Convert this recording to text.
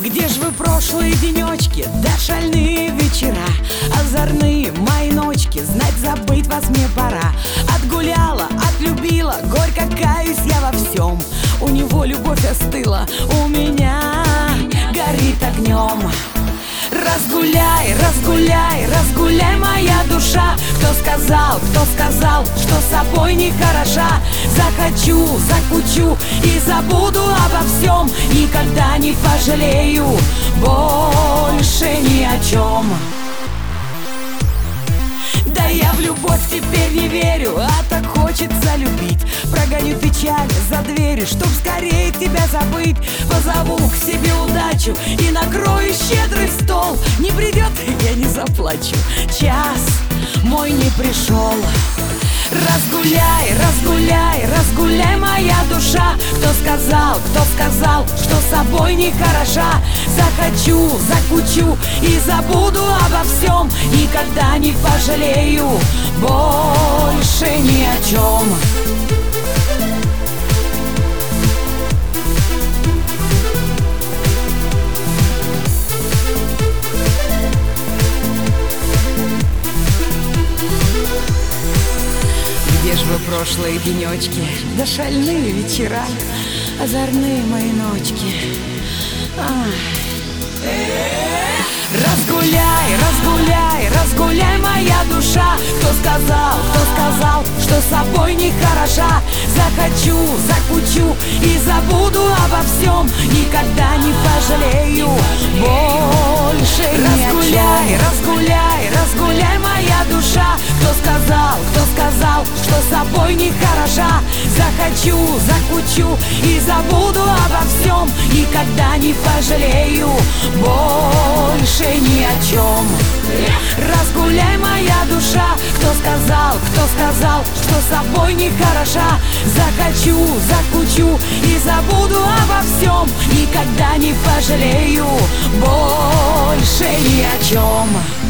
Где ж вы прошлые денечки, да шальные вечера, озорные мои ночки, знать забыть вас мне пора. Отгуляла, отлюбила, горько каюсь я во всем. У него любовь остыла, у меня горит огнем. Разгуляй, разгуляй, разгуляй, моя душа. Кто сказал, что собой не хороша? Захочу, закучу и забуду обо всем. Никогда не пожалею больше ни о чем. Да я в любовь теперь не верю, а так хочется любить. Прогоню печаль за дверью, чтоб скорее тебя забыть. Позову к себе удачу и накрою щедрый стол. Не придет, я не заплачу, час мой не пришел. Разгуляй, разгуляй, разгуляй, моя душа. Кто сказал, что собой не хороша? Захочу, закучу и забуду обо всем. Никогда не пожалею больше ни о чем. Где ж вы прошлые денечки, да шальные вечера, озорные мои ночки. Разгуляй, разгуляй, разгуляй, моя душа. Кто сказал, что собой не хороша? Захочу, закучу и забуду обо всем. Никогда не пожалею больше ни о чем. Разгуляй, разгуляй, разгуляй, моя душа. Кто сказал, что собой не хороша? Захочу, закучу и забуду обо всем. Никогда не пожалею больше ни о чем. Разгуляй, моя душа. Кто сказал, что собой не хороша? Захочу, закучу и забуду обо всем. Никогда не пожалею больше ни о чем.